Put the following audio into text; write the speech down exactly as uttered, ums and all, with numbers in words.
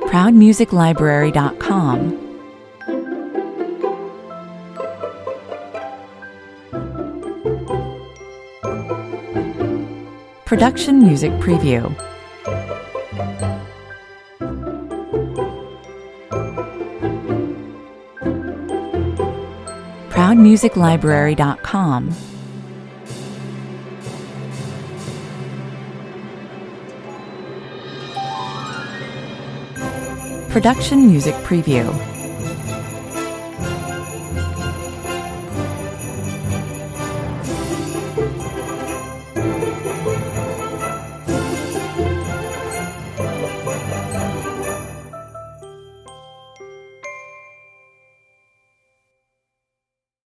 proud music library dot com. Production Music Preview. proud music library dot com. Production Music Preview.